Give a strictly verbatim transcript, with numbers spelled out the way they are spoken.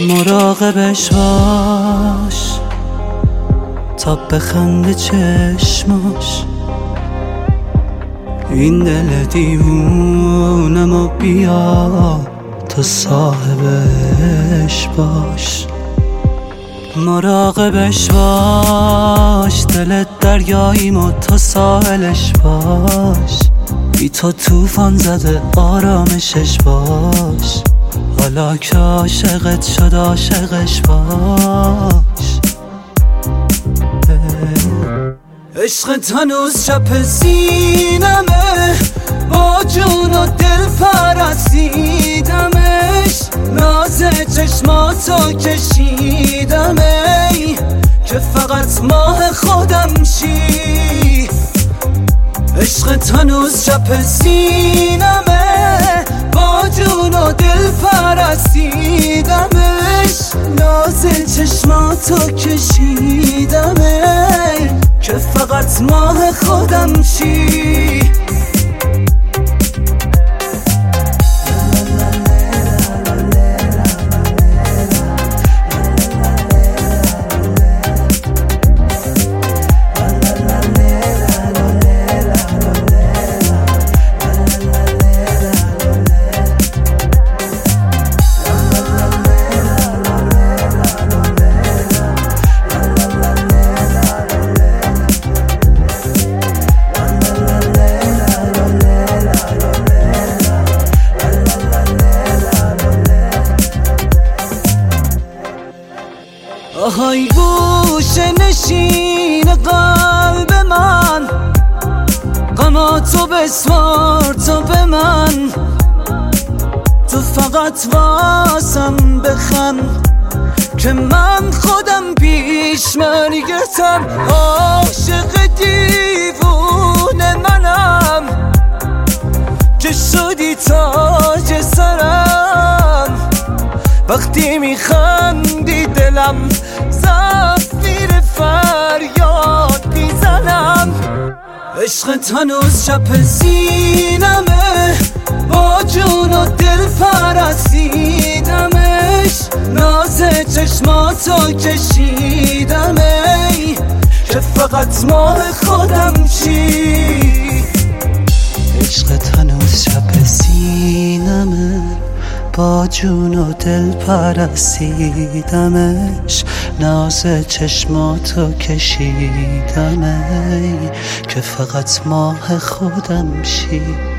مراقبش باش تا بخنده چشماش، این دل دیوونمو بیا تو صاحبش باش. مراقبش باش، دلت دریاییم و تو ساحلش باش، بی تو توفان زده آرامشش باش، حالا که عاشقت شد عاشقش باش. عشقت هنوز چپ سینمه، با جون و دل پرستیدمش، ناز چشماتو کشیدم ای که فقط ماه خودم شی. عشقت هنوز چپ سینمه، با جون و دل پرستیدمش، ناز چشماتو کشیدم ای که فقط ماه خودم شی. آهای گوشه نشین قلب من، غماتو بسوار تو به من، تو فقط واسم بخند که من خودم پیش مرگتم. عاشق دیوونه منم که شدی تاج سرم، وقتی میخندی دلم زفیر فریاد میزنم. عشقت هنوز چپ سینمه، با جون و دل پرستیدمش، ناز چشماتو کشیدم ای که فقط ماه خودم چی. عشقت هنوز چپ سینمه، با جون و دل پرستیدمش، ناز چشماتو کشیدم ای که فقط ماه خودم شی.